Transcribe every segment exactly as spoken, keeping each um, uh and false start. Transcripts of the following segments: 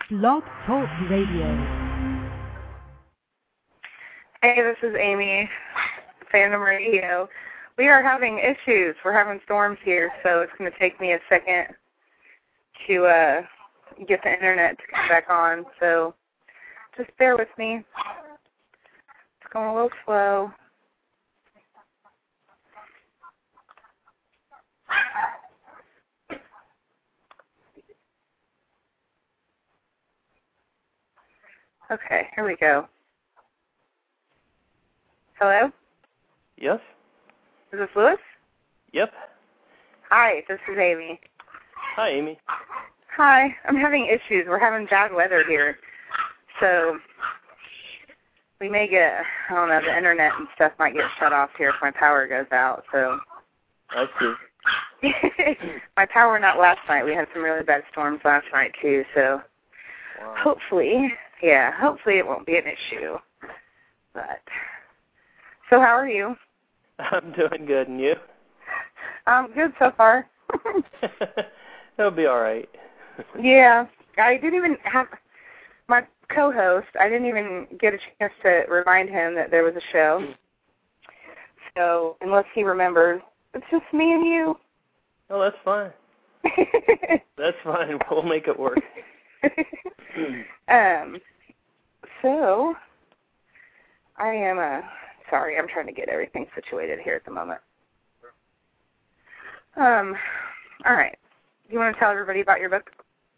Blog Talk Radio. Hey, this is Amy, Phantom Radio. We are having issues. We're having storms here, so it's going to take me a second to uh, get the internet to come back on. So just bear with me. It's going a little slow. Okay, here we go. Hello? Yes? Is this Lewis? Yep. Hi, this is Amy. Hi, Amy. Hi, I'm having issues. We're having bad weather here. So we may get, I don't know, the internet and stuff might get shut off here if my power goes out. So I see. my power went out last night. We had some really bad storms last night, too. So Wow. hopefully, yeah, hopefully it won't be an issue. But, so how are you? I'm doing good, and you? Um, good so far. It'll be all right. Yeah, I didn't even have my co-host. I didn't even get a chance to remind him that there was a show. So unless he remembers, it's just me and you. Oh, that's fine. That's fine. We'll make it work. um. So I am uh sorry. I'm trying to get everything situated here at the moment. Um. All right. You want to tell everybody about your book?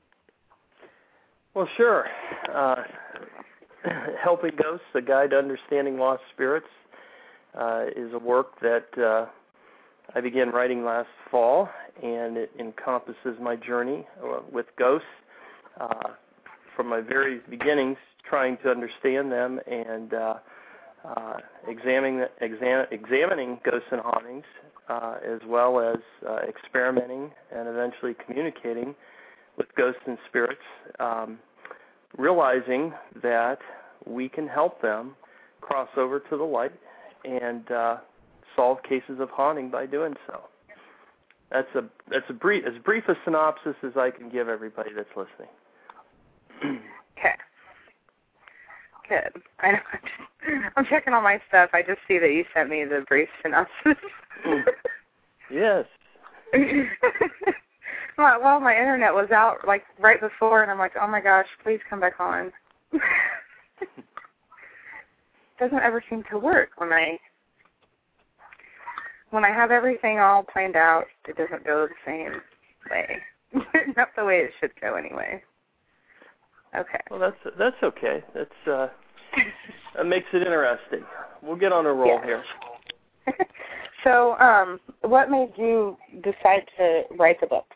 Well, sure. Uh, Helping Ghosts, A Guide to Understanding Lost Spirits, uh, is a work that uh, I began writing last fall, and it encompasses my journey uh, with ghosts uh, from my very beginnings, trying to understand them and uh, uh, examining, exam, examining ghosts and hauntings, uh, as well as uh, experimenting and eventually communicating with ghosts and spirits, um, realizing that we can help them cross over to the light and uh, solve cases of haunting by doing so. That's a that's a brief as brief a synopsis as I can give everybody that's listening. Okay. Good. I know. I'm, just, I'm checking all my stuff. I just see that you sent me the brief synopsis. Yes. well, well, my internet was out like right before, and I'm like, oh my gosh, please come back on. Doesn't ever seem to work when I when I have everything all planned out. It doesn't go the same way. Not the way it should go, anyway. Okay. Well, that's that's okay. That's uh, that makes it interesting. We'll get on a roll yeah. here. So, um, what made you decide to write the book?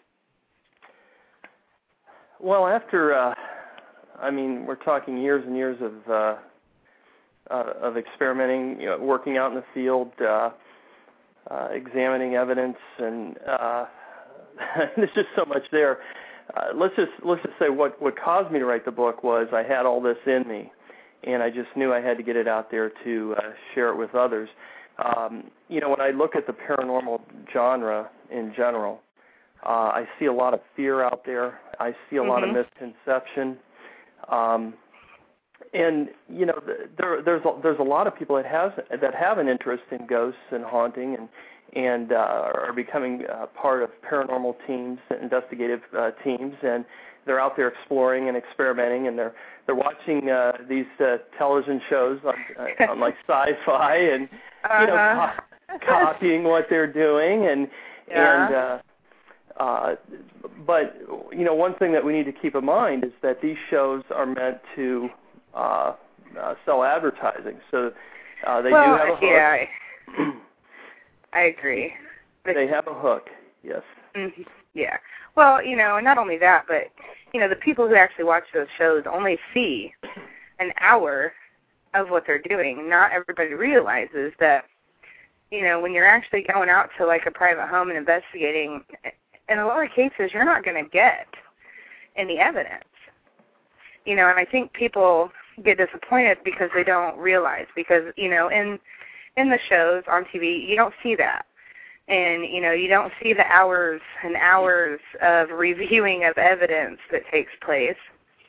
Well, after, uh, I mean, we're talking years and years of uh, uh, of experimenting, you know, working out in the field, uh, uh, examining evidence, and uh, there's just so much there. Uh, let's just let's just say what, what caused me to write the book was I had all this in me, and I just knew I had to get it out there to uh, share it with others. Um, you know, when I look at the paranormal genre in general, uh, I see a lot of fear out there. I see a mm-hmm. lot of misconception, um, and you know, there, there's a, there's a lot of people that has that have an interest in ghosts and haunting, and and uh, are becoming uh, part of paranormal teams, investigative uh, teams, and they're out there exploring and experimenting, and they're they're watching uh, these uh, television shows on, uh, on like sci-fi, and uh-huh. you know, co- copying what they're doing, and yeah. and uh, uh, but you know, one thing that we need to keep in mind is that these shows are meant to uh, uh, sell advertising, so uh, they well, do have a hook. Yeah, I, I agree. But, they have a hook, yes. Mm-hmm. Yeah. Well, you know, and not only that, but, you know, the people who actually watch those shows only see an hour of what they're doing. Not everybody realizes that, you know, when you're actually going out to, like, a private home and investigating, in a lot of cases, you're not going to get any evidence. You know, and I think people get disappointed because they don't realize, because, you know, in in the shows on T V, you don't see that. And, you know, you don't see the hours and hours of reviewing of evidence that takes place.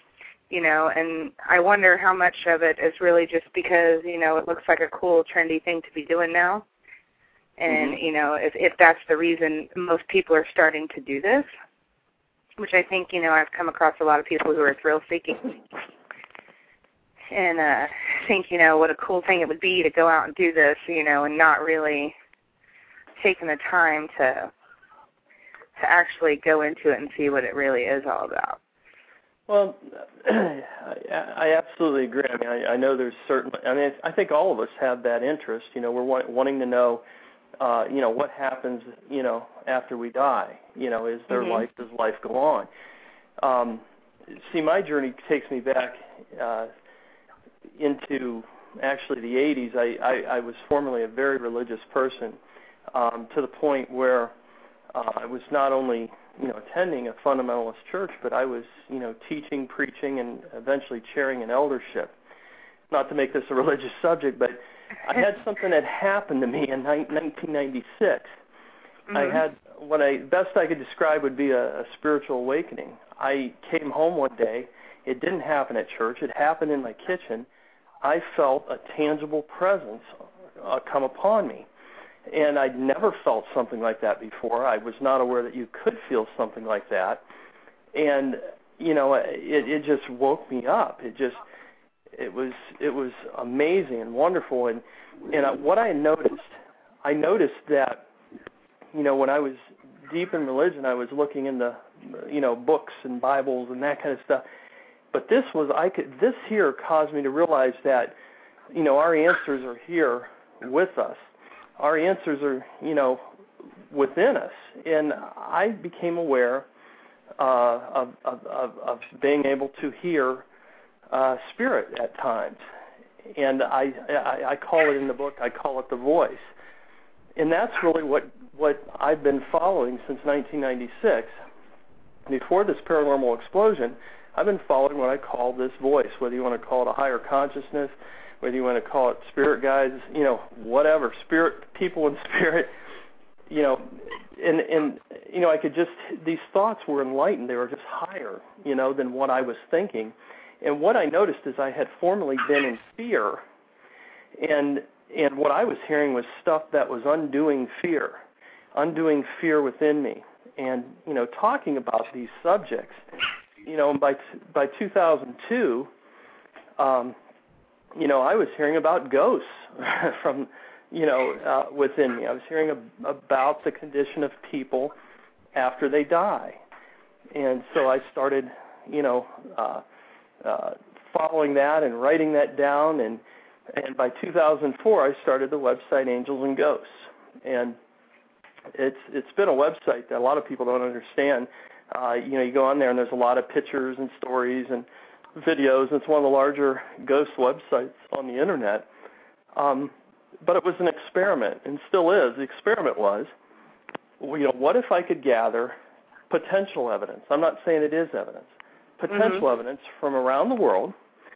you know, and I wonder how much of it is really just because, you know, it looks like a cool, trendy thing to be doing now. And, mm-hmm. you know, if, if that's the reason most people are starting to do this, which I think, you know, I've come across a lot of people who are thrill-seeking and uh, think, you know, what a cool thing it would be to go out and do this, you know, and not really taking the time to to actually go into it and see what it really is all about. Well, I, I absolutely agree. I mean, I, I know there's certain. I mean, I think all of us have that interest. You know, we're want, wanting to know, uh, you know, what happens, you know, after we die. You know, is there mm-hmm. life? Does life go on? Um, see, my journey takes me back uh, into actually the eighties. I, I, I was formerly a very religious person, um, to the point where uh, I was not only you know, attending a fundamentalist church, but I was, you know, teaching, preaching, and eventually chairing an eldership. Not to make this a religious subject, but I had something that happened to me in nineteen ninety-six. Mm-hmm. I had what I best I could describe would be a, a spiritual awakening. I came home one day. It didn't happen at church. It happened in my kitchen. I felt a tangible presence uh, come upon me. And I'd never felt something like that before. I was not aware that you could feel something like that. And, you know, it, it just woke me up. It just, it was, it was amazing and wonderful. And, and I, what I noticed, I noticed that, you know, when I was deep in religion, I was looking into, you know, books and Bibles and that kind of stuff. But this was, I could, this here caused me to realize that, you know, our answers are here with us. Our answers are, you know, within us. And I became aware uh, of, of, of, of being able to hear uh, spirit at times. And I, I, I call it in the book, I call it the voice. And that's really what, what I've been following since nineteen ninety-six. Before this paranormal explosion, I've been following what I call this voice, whether you want to call it a higher consciousness, whether you want to call it spirit guides, you know, whatever, spirit, people in spirit, you know, and, and, you know, I could just, these thoughts were enlightened. They were just higher, you know, than what I was thinking. And what I noticed is I had formerly been in fear, and and what I was hearing was stuff that was undoing fear, undoing fear within me. And, you know, talking about these subjects, you know, by by two thousand two, um, you know, I was hearing about ghosts from, you know, uh, within me. I was hearing ab- about the condition of people after they die. And so I started, you know, uh, uh, following that and writing that down. And, and by two thousand four, I started the website Angels and Ghosts. And it's it's been a website that a lot of people don't understand. Uh, you know, you go on there and there's a lot of pictures and stories and videos. It's one of the larger ghost websites on the internet. Um, but it was an experiment, and still is. The experiment was, you know, what if I could gather potential evidence? I'm not saying it is evidence. Potential mm-hmm. evidence from around the world,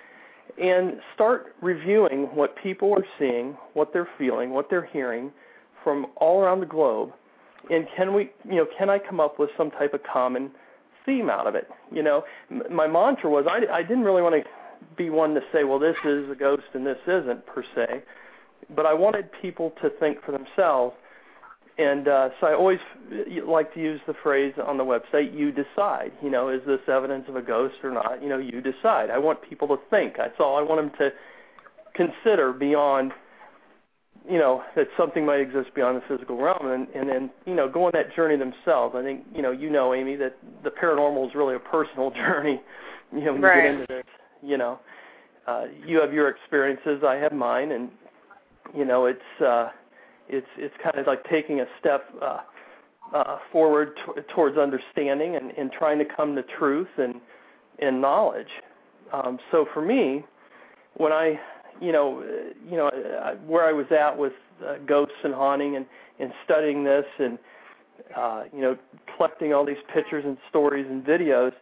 and start reviewing what people are seeing, what they're feeling, what they're hearing from all around the globe. And can we, you know, can I come up with some type of common theme out of it? You know, m- my mantra was I, I didn't really want to be one to say, well, this is a ghost and this isn't per se, but I wanted people to think for themselves. And uh, so I always like to use the phrase on the website, you decide. You know, is this evidence of a ghost or not? You know, you decide. I want people to think. That's all I want them to consider beyond, you know, that something might exist beyond the physical realm, and, and then, you know, go on that journey themselves. I think, you know, you know, Amy, that the paranormal is really a personal journey. You know, when right. you get into this, you know, uh, you have your experiences, I have mine, and, you know, it's uh, it's it's kind of like taking a step uh, uh, forward t- towards understanding and, and trying to come to truth and, and knowledge. Um, so for me, when I You know, you know where I was at with uh, ghosts and haunting, and, and studying this, and uh, you know, collecting all these pictures and stories and videos.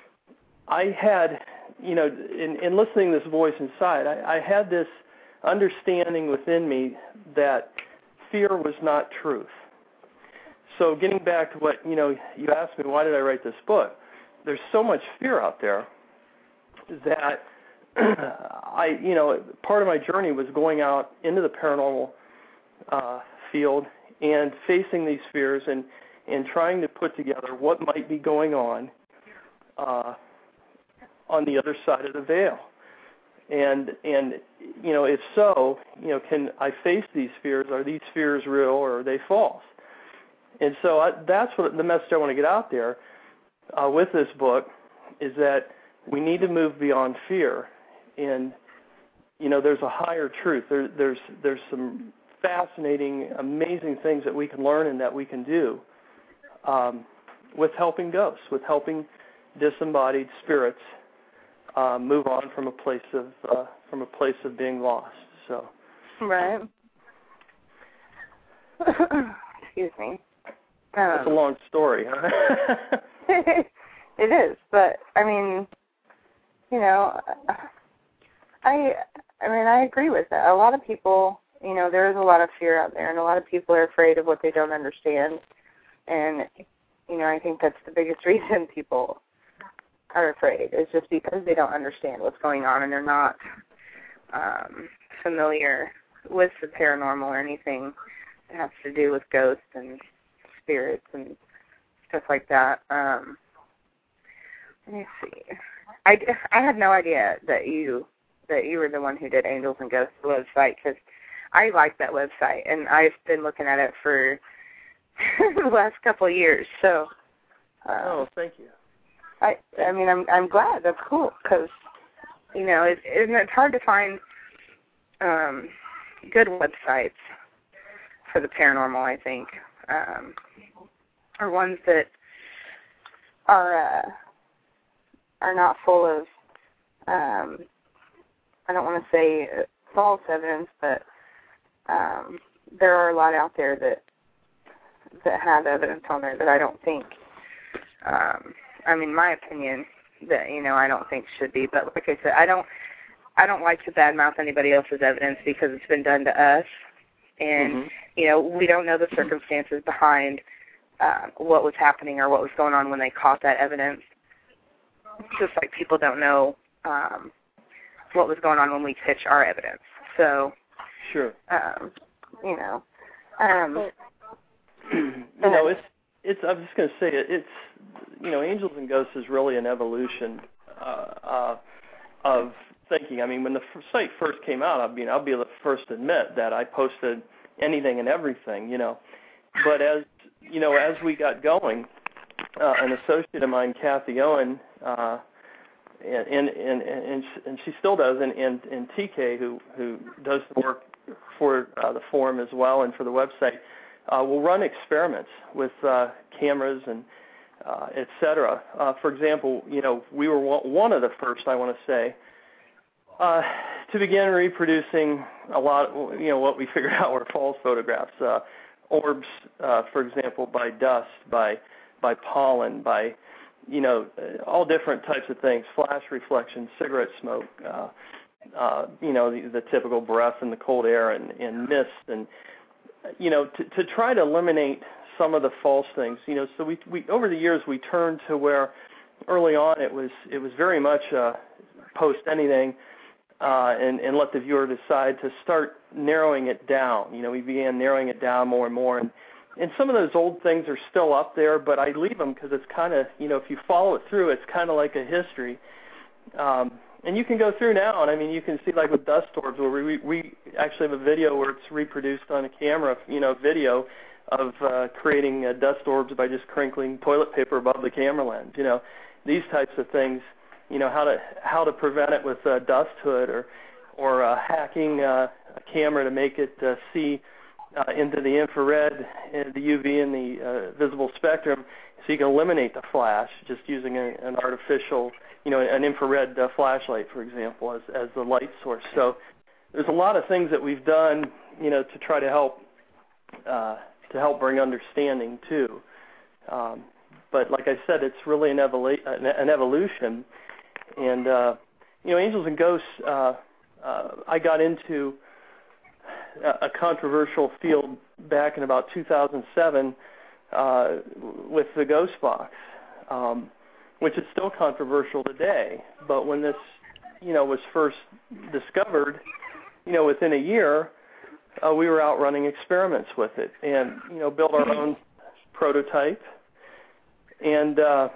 I had, you know, in, in listening to this voice inside, I, I had this understanding within me that fear was not truth. So getting back to what, you know, you asked me, why did I write this book? There's so much fear out there. that I, you know, part of my journey was going out into the paranormal uh, field and facing these fears and, and trying to put together what might be going on uh, on the other side of the veil. And, and you know, if so, you know, can I face these fears? Are these fears real or are they false? And so I, that's what the message I want to get out there uh, with this book is that we need to move beyond fear. And, you know, there's a higher truth. There, there's there's some fascinating, amazing things that we can learn and that we can do um, with helping ghosts, with helping disembodied spirits uh, move on from a place of uh, from a place of being lost. So, right. Excuse me. Um, it's a long story, huh? It is, but I mean, you know. I I mean, I agree with that. A lot of people, you know, there is a lot of fear out there, and a lot of people are afraid of what they don't understand. And, you know, I think that's the biggest reason people are afraid is just because they don't understand what's going on and they're not um, familiar with the paranormal or anything that has to do with ghosts and spirits and stuff like that. Um, let me see. I, I had no idea that you... that you were the one who did Angels and Ghosts website, because I like that website, and I've been looking at it for the last couple of years. So, um, oh, thank you. I I mean, I'm I'm glad. That's cool, because you know, it, it, it's hard to find um, good websites for the paranormal. I think, um, or ones that are uh, are not full of. Um, I don't want to say false evidence, but um, there are a lot out there that that have evidence on there that I don't think, um, I mean, my opinion, that, you know, I don't think should be. But like I said, I don't, I don't like to badmouth anybody else's evidence because it's been done to us. And, mm-hmm. you know, we don't know the circumstances behind uh, what was happening or what was going on when they caught that evidence. Just like people don't know um, what was going on when we pitch our evidence. So, sure, um, you know, um, you know, it's it's. I'm just going to say it. It's you know, Angels and Ghosts is really an evolution uh, uh, of thinking. I mean, when the f- site first came out, I mean, I'll be the first to admit that I posted anything and everything, you know. But as you know, as we got going, uh, an associate of mine, Kathy Owen. Uh, And and, and and and she still does, and, and, and T K, who, who does the work for uh, the forum as well and for the website, uh, will run experiments with uh, cameras and uh, et cetera. Uh, for example, you know, we were one of the first, I want to say, uh, to begin reproducing a lot, you know, what we figured out were false photographs. Uh, orbs, uh, for example, by dust, by by pollen, by you know, all different types of things, flash reflections, cigarette smoke, uh, uh, you know, the, the typical breath in the cold air and, and mist, and, you know, to, to try to eliminate some of the false things, you know, so we, we over the years we turned to where early on it was it was very much uh, post anything uh, and, and let the viewer decide, to start narrowing it down. You know, we began narrowing it down more and more, and And some of those old things are still up there, but I leave them because it's kind of, you know, if you follow it through, it's kind of like a history. Um, and you can go through now, and I mean, you can see like with dust orbs, where we, we actually have a video where it's reproduced on a camera, you know, video of uh, creating uh, dust orbs by just crinkling toilet paper above the camera lens. You know, these types of things, you know, how to how to prevent it with a dust hood, or, or uh, hacking uh, a camera to make it uh, see Uh, into the infrared, and the U V, and the uh, visible spectrum, so you can eliminate the flash just using a, an artificial, you know, an infrared uh, flashlight, for example, as as the light source. So there's a lot of things that we've done, you know, to try to help uh, to help bring understanding too. Um, but like I said, it's really an, evolu- an evolution, and uh, you know, Angels and Ghosts. Uh, uh, I got into a controversial field back in about two thousand seven uh, with the Ghost Box. Um, which is still controversial today. But when this, you know, was first discovered, you know, within a year, uh, we were out running experiments with it and, you know, built our own prototype. And, uh,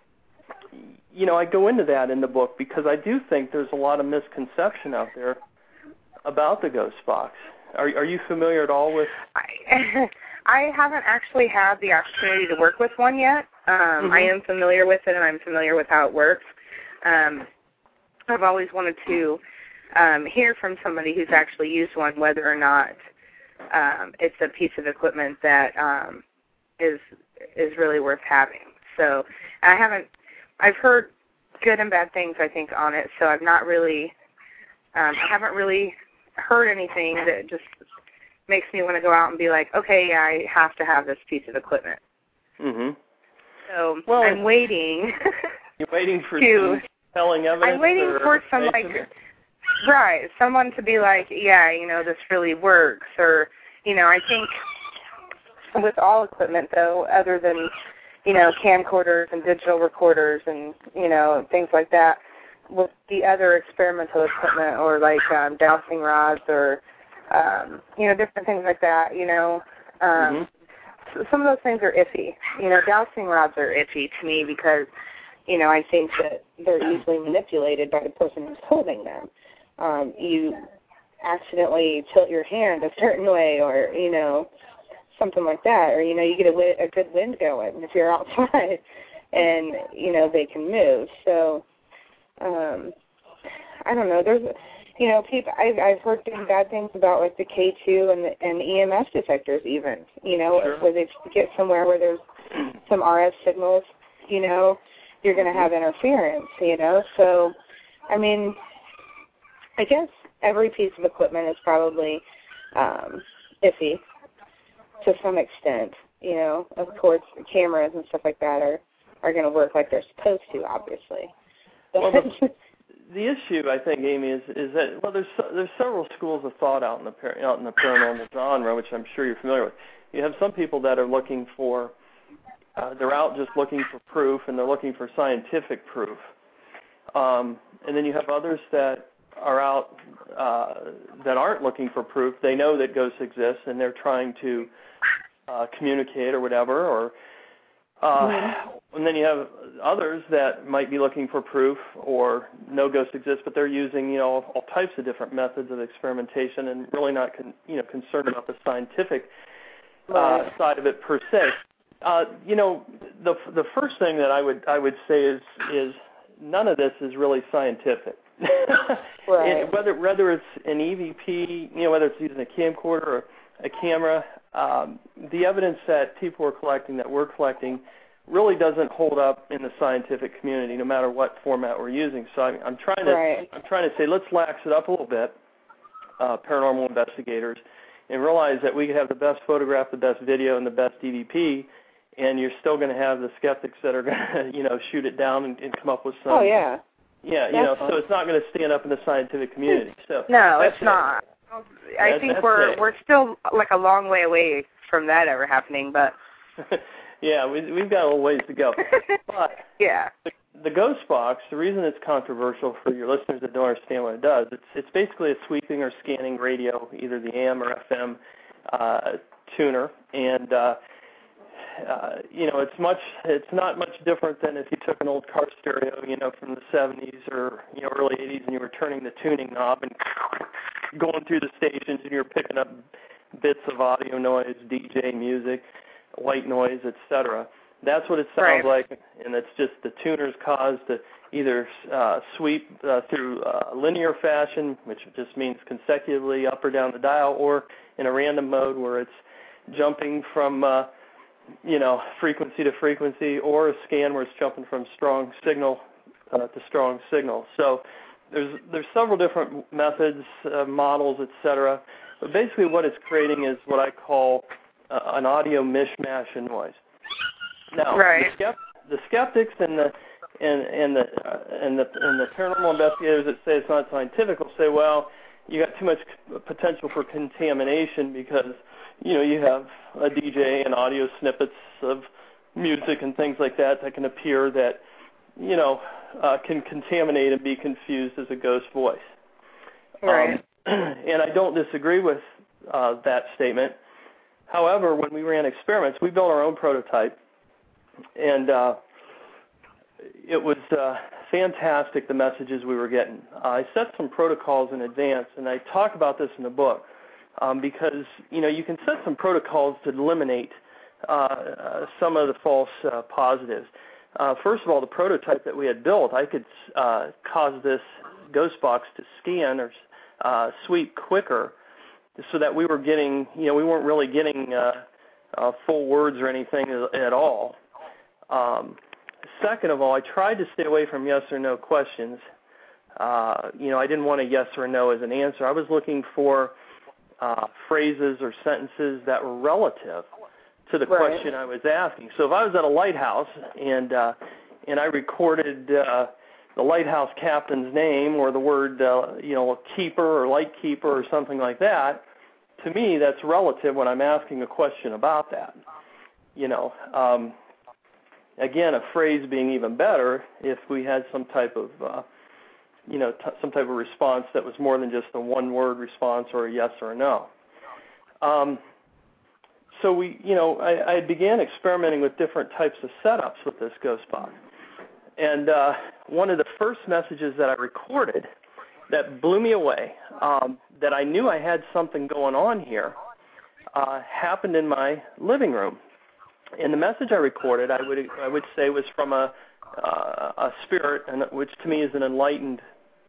you know, I go into that in the book because I do think there's a lot of misconception out there about the Ghost Box. Are, are you familiar at all with? I, I haven't actually had the opportunity to work with one yet. Um, mm-hmm. I am familiar with it, and I'm familiar with how it works. Um, I've always wanted to um, hear from somebody who's actually used one, whether or not um, it's a piece of equipment that um, is is really worth having. So I haven't. I've heard good and bad things, I think, on it. So I've not really. Um, I haven't really heard anything that just makes me want to go out and be like, okay, I have to have this piece of equipment. Mm-hmm. So well, I'm waiting. You're waiting for to, some telling evidence? I'm waiting or for some, like, right, someone to be like, yeah, you know, this really works. Or, you know, I think with all equipment, though, other than, you know, camcorders and digital recorders and, you know, things like that, with the other experimental equipment or like um, dowsing rods or, um, you know, different things like that, you know, um, mm-hmm. so some of those things are iffy. You know, dowsing rods are iffy to me because, you know, I think that they're easily manipulated by the person who's holding them. Um, you accidentally tilt your hand a certain way or, you know, something like that. Or, you know, you get a, a good wind going if you're outside and, you know, they can move. So, um, I don't know. There's, you know, people. I've, I've heard bad things about, like, the K two and the, and E M S detectors even, you know, sure. where they get somewhere where there's some R F signals, you know, you're going to have interference, you know. So, I mean, I guess every piece of equipment is probably um, iffy to some extent, you know. Of course, cameras and stuff like that are, are going to work like they're supposed to, obviously. Well, the, the issue, I think, Amy, is is that well, there's there's several schools of thought out in the out in the paranormal genre, which I'm sure you're familiar with. You have some people that are looking for, uh, they're out just looking for proof, and they're looking for scientific proof. Um, and then you have others that are out uh, that aren't looking for proof. They know that ghosts exist, and they're trying to uh, communicate or whatever, or Uh, mm-hmm. And then you have others that might be looking for proof or no ghosts exist, but they're using, you know, all types of different methods of experimentation and really not, con- you know, concerned about the scientific uh, right. side of it per se. Uh, you know, the the first thing that I would I would say is is none of this is really scientific. Right. It, whether whether it's an E V P, you know, whether it's using a camcorder or a camera. Um, the evidence that people are collecting, that we're collecting, really doesn't hold up in the scientific community, no matter what format we're using. So I'm, I'm trying to right. I'm trying to say let's lax it up a little bit, uh, paranormal investigators, and realize that we could have the best photograph, the best video, and the best D V P, and you're still going to have the skeptics that are going to, you know, shoot it down and, and come up with some. Oh yeah. Yeah, you know, so it's not going to stand up in the scientific community. So no, it's not. I that, think we're it. we're still like a long way away from that ever happening, but yeah, we, we've got a little ways to go. But yeah, the, the Ghost Box, the reason it's controversial for your listeners that don't understand what it does, it's it's basically a sweeping or scanning radio, either the A M or F M uh, tuner, and uh, uh, you know, it's much it's not much different than if you took an old car stereo, you know, from the seventies or you know early eighties, and you were turning the tuning knob and going through the stations, and you're picking up bits of audio noise, D J music, white noise, et cetera. That's what it sounds right. like, and it's just the tuner's cause to either uh, sweep uh, through uh, linear fashion, which just means consecutively up or down the dial, or in a random mode where it's jumping from uh, you know frequency to frequency, or a scan where it's jumping from strong signal uh, to strong signal. So There's there's several different methods, uh, models, et cetera. But basically what it's creating is what I call uh, an audio mishmash in noise. Now, right. the, skept- the skeptics and the and and the uh, and the and the paranormal investigators that say it's not scientific will say, well, you got too much potential for contamination because you know you have a D J and audio snippets of music and things like that that can appear that you know, uh, can contaminate and be confused as a ghost voice. Right. Um, and I don't disagree with uh, that statement. However, when we ran experiments, we built our own prototype, and uh, it was uh, fantastic, the messages we were getting. Uh, I set some protocols in advance, and I talk about this in the book, um, because, you know, you can set some protocols to eliminate uh, uh, some of the false uh, positives. Uh, first of all, the prototype that we had built, I could uh, cause this ghost box to scan or uh, sweep quicker, so that we were getting, you know, we weren't really getting uh, uh, full words or anything at all. Um, second of all, I tried to stay away from yes or no questions. Uh, you know, I didn't want a yes or no as an answer. I was looking for uh, phrases or sentences that were relative to the right. question I was asking. So if I was at a lighthouse and uh, and I recorded uh, the lighthouse captain's name or the word, uh, you know, keeper or light keeper or something like that, to me that's relative when I'm asking a question about that. You know, um, again, a phrase being even better if we had some type of, uh, you know, t- some type of response that was more than just a one-word response or a yes or a no. Um, so we, you know, I, I began experimenting with different types of setups with this ghost box. And uh, one of the first messages that I recorded that blew me away, um, that I knew I had something going on here, uh, happened in my living room. And the message I recorded, I would I would say, was from a uh, a spirit, and which to me is an enlightened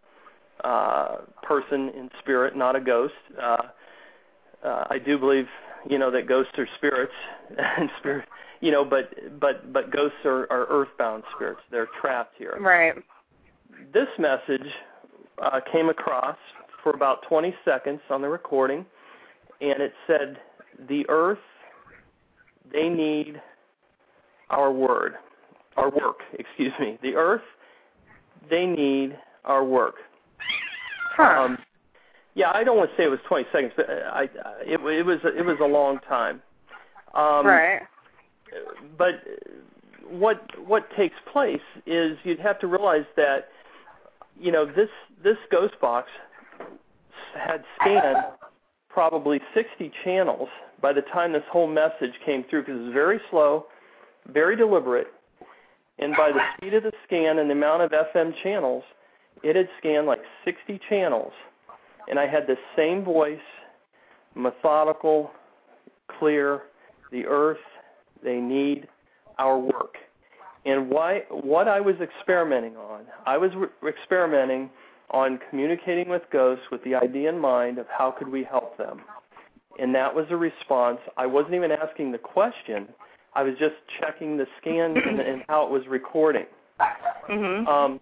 uh, person in spirit, not a ghost. Uh, uh, I do believe, you know, that ghosts are spirits, and spirit. You know, but but but ghosts are, are earthbound spirits. They're trapped here. Right. This message uh, came across for about twenty seconds on the recording, and it said, "The earth, they need our word, our work. Excuse me. The earth, they need our work." Huh. Um, yeah, I don't want to say it was twenty seconds, but I, I it, it was it was a long time. Um, right. But what what takes place is you'd have to realize that, you know, this this ghost box had scanned probably sixty channels by the time this whole message came through, because it was very slow, very deliberate, and by the speed of the scan and the amount of F M channels, it had scanned like sixty channels, and I had the same voice, methodical, clear, the earth, they need our work. And why? What I was experimenting on, I was re- experimenting on communicating with ghosts with the idea in mind of how could we help them. And that was a response. I wasn't even asking the question. I was just checking the scan and, and how it was recording. Mm-hmm. Um,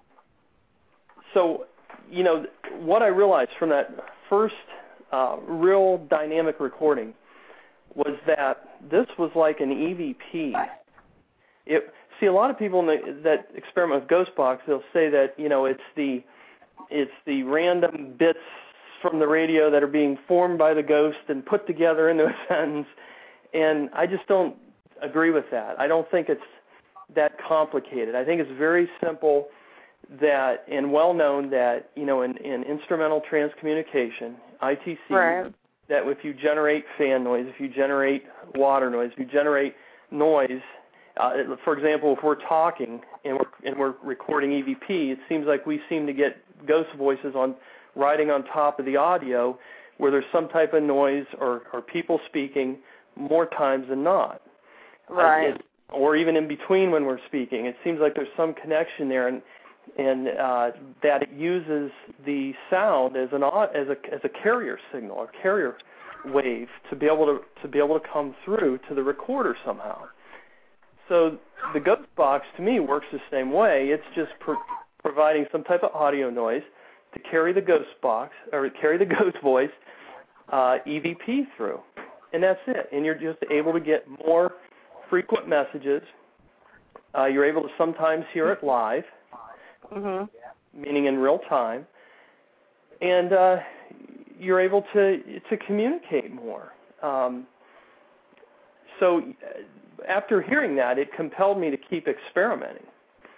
so, you know, what I realized from that first uh, real dynamic recording was that this was like an E V P. It, see, a lot of people in the, that experiment with Ghostbox, they'll say that, you know, it's the it's the random bits from the radio that are being formed by the ghost and put together into a sentence, and I just don't agree with that. I don't think it's that complicated. I think it's very simple that, and well known that, you know, in, in instrumental transcommunication, I T C, right. that if you generate fan noise, if you generate water noise, if you generate noise, uh, for example, if we're talking and we're, and we're recording E V P, it seems like we seem to get ghost voices on riding on top of the audio where there's some type of noise or, or people speaking more times than not. Right. Uh, it, or even in between when we're speaking. It seems like there's some connection there, and and uh, that it uses the sound as an as a as a carrier signal, a carrier wave to be able to to be able to come through to the recorder somehow. So the ghost box to me works the same way. It's just pro- providing some type of audio noise to carry the ghost box or carry the ghost voice uh, E V P through, and that's it. And you're just able to get more frequent messages. Uh, you're able to sometimes hear it live. Mm-hmm. Meaning in real time, and uh, you're able to to communicate more. Um, so after hearing that, it compelled me to keep experimenting.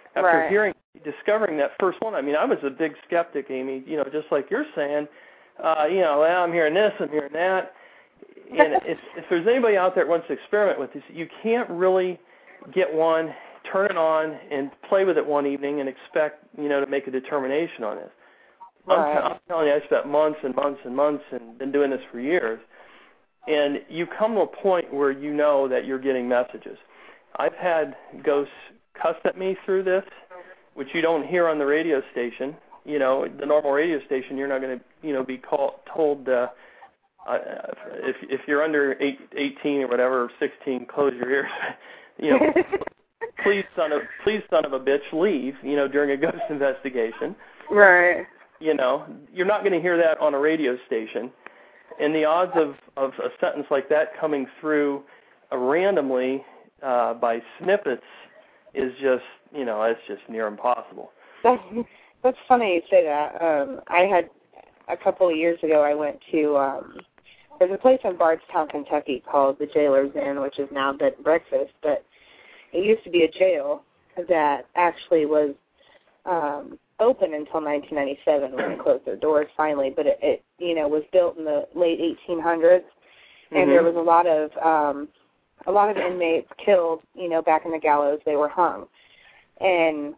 after right. hearing, discovering that first one. I mean, I was a big skeptic, Amy, you know, just like you're saying, uh, you know, well, I'm hearing this, I'm hearing that. And if, if there's anybody out there that wants to experiment with this, you can't really get one, turn it on, and play with it one evening and expect, you know, to make a determination on this. Right. I'm, I'm telling you, I spent months and months and months and been doing this for years. And you come to a point where you know that you're getting messages. I've had ghosts cuss at me through this, which you don't hear on the radio station. You know, the normal radio station, you're not going to, you know, be called, told, uh, uh, if if you're under eight, eighteen or whatever, or sixteen, close your ears. You know, please son of please son of a bitch, leave. You know, during a ghost investigation. Right. You know, you're not going to hear that on a radio station. And the odds of, of a sentence like that coming through uh, randomly uh, by snippets is just, you know, it's just near impossible. That's, that's funny you say that. Um, I had, a couple of years ago, I went to, um, there's a place in Bardstown, Kentucky called the Jailer's Inn, which is now Bed and Breakfast, but it used to be a jail that actually was um, open until nineteen ninety-seven when they closed their doors finally, but it, it you know, was built in the late eighteen hundreds, and mm-hmm. there was a lot of um, a lot of inmates killed, you know, back in the gallows. They were hung, and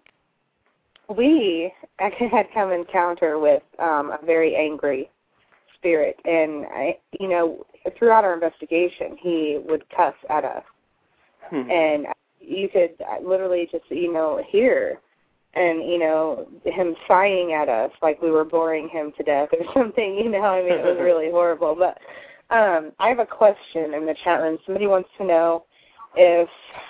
we actually had come encounter with um, a very angry spirit, and I, you know, throughout our investigation, he would cuss at us, hmm. and you could literally just, you know, hear. And, you know, him sighing at us like we were boring him to death or something, you know. I mean, it was really horrible. But um, I have a question in the chat room. Somebody wants to know if,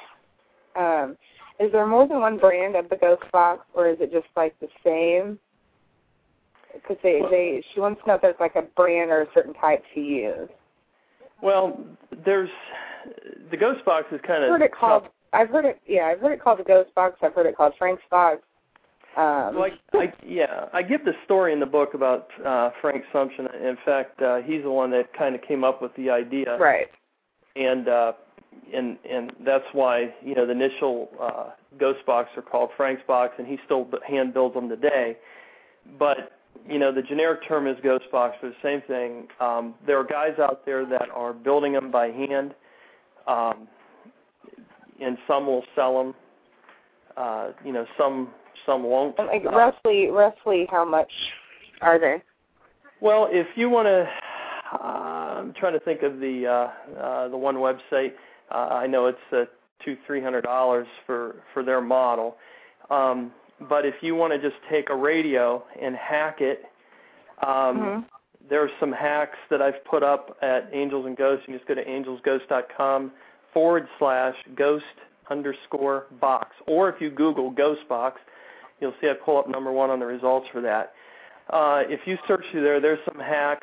um, is there more than one brand of the Ghost Box, or is it just, like, the same? Because they, they, she wants to know if there's, like, a brand or a certain type to use. Well, there's, the Ghost Box is kind of... I've heard it called, I've heard it, yeah, I've heard it called the Ghost Box. I've heard it called Frank's Box. Um, like, I, yeah, I give the story in the book about uh, Frank Sumption. In fact, uh, he's the one that kind of came up with the idea, right? And uh, and and that's why, you know, the initial uh, Ghost Box are called Frank's Box, and he still hand builds them today. But you know, the generic term is Ghost Box for the same thing. Um, there are guys out there that are building them by hand, um, and some will sell them. Uh, you know, some. Some won't. Like roughly, roughly, how much are they? Well, if you want to, uh, I'm trying to think of the uh, uh, the one website. Uh, I know it's uh, two, three hundred dollars for for their model. Um, but if you want to just take a radio and hack it, um, mm-hmm. there's some hacks that I've put up at Angels and Ghosts. You just go to angelsghost.com forward slash ghost underscore box, or if you Google Ghost Box, you'll see I pull up number one on the results for that. Uh, if you search through there, there's some hacks.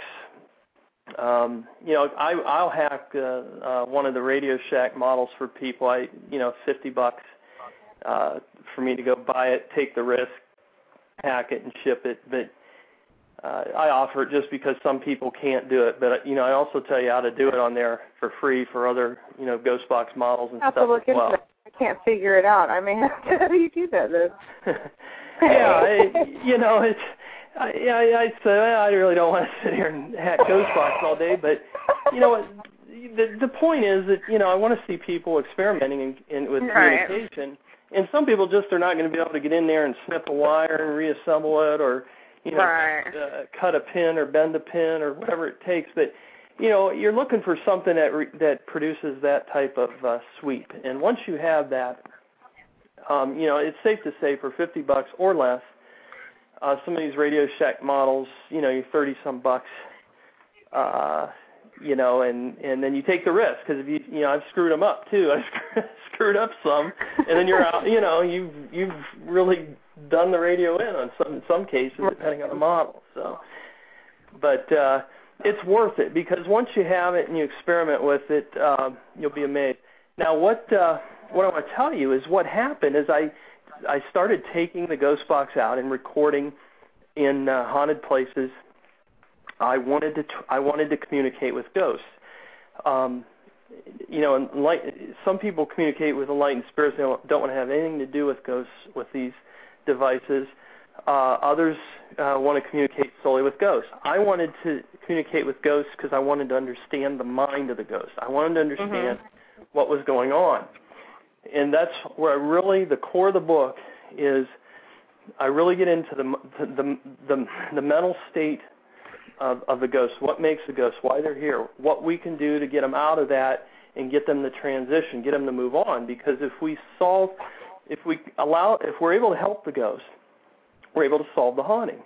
Um, you know, I, I'll hack uh, uh, one of the Radio Shack models for people. I, you know, fifty bucks uh, for me to go buy it, take the risk, hack it, and ship it. But uh, I offer it just because some people can't do it. But you know, I also tell you how to do it on there for free for other, you know, Ghost Box models and I'll stuff have to look as well. Into I can't figure it out. I mean, how do you do that? yeah, I, you know, it's, I, I, I'd say well, I really don't want to sit here and hack Ghost Box all day, but you know what? The, the point is that, you know, I want to see people experimenting in, in, with right. communication, and some people just are not going to be able to get in there and snip a wire and reassemble it, or you know, right. uh, cut a pin or bend a pin or whatever it takes, but. You know, you're looking for something that re- that produces that type of uh, sweep, and once you have that, um, you know, it's safe to say for fifty bucks or less, uh, some of these Radio Shack models, you know, you're thirty some bucks, uh, you know, and, and then you take the risk because if you, you know, I've screwed them up too. I've screwed up some, and then you're out. You know, you've you've really done the radio in on some in some cases, depending on the model. So, but. Uh, It's worth it because once you have it and you experiment with it, uh, you'll be amazed. Now, what uh, what I want to tell you is what happened is I I started taking the Ghost Box out and recording in uh, haunted places. I wanted to tr- I wanted to communicate with ghosts. Um, you know, and like some people communicate with enlightened spirits. They don't, don't want to have anything to do with ghosts with these devices. Uh, others uh, want to communicate solely with ghosts. I wanted to communicate with ghosts because I wanted to understand the mind of the ghost. I wanted to understand mm-hmm. what was going on. And that's where I really, the core of the book is, I really get into the the the, the mental state of, of the ghost, what makes the ghost, why they're here, what we can do to get them out of that and get them to transition, get them to move on. Because if we solve, if we allow, if we're able to help the ghost, we're able to solve the haunting.